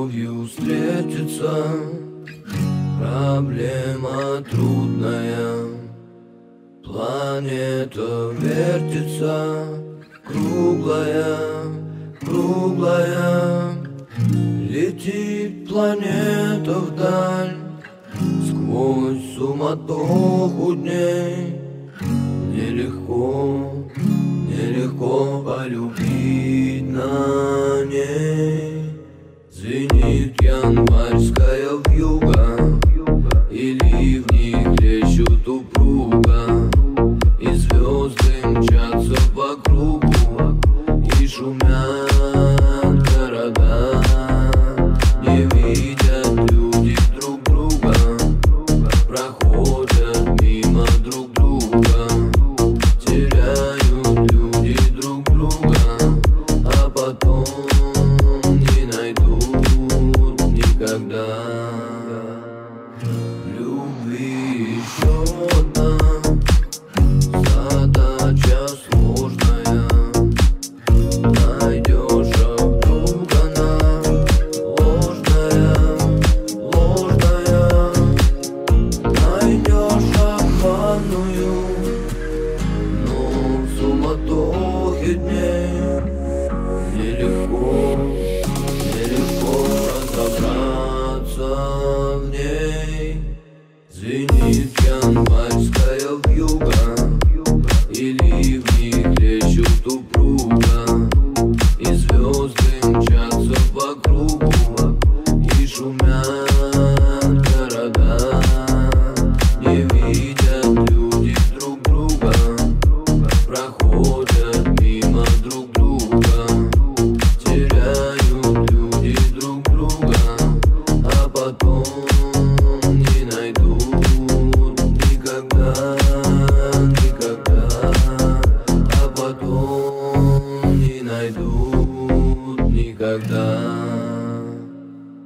любовью встретиться. Проблема трудная, планета вертится, круглая, круглая. Летит планета вдаль, сквозь суматоху дней. Нелегко, нелегко полюбить на ней. Звенит январская вьюга, и ливни хлещут упруго, и звезды мчатся по кругу, и шумят города. Не видят люди друг друга, проходят мимо друг друга. Теряют люди друг друга, а потом не найдут никогда. Любви еще одна задача сложная. Найдешь, а вдруг она ложная, ложная. Найдешь обманную, но в суматохе дней нелегко, нелегко разобраться в ней. Звенит январская вьюга, и ливни хлещут упруго, и звезды мчатся по кругу, и шумят города. Не видят люди друг друга, проходят мимо друг друга. Теряют люди друг друга, а потом не найдут никогда, никогда. А потом не найдут никогда.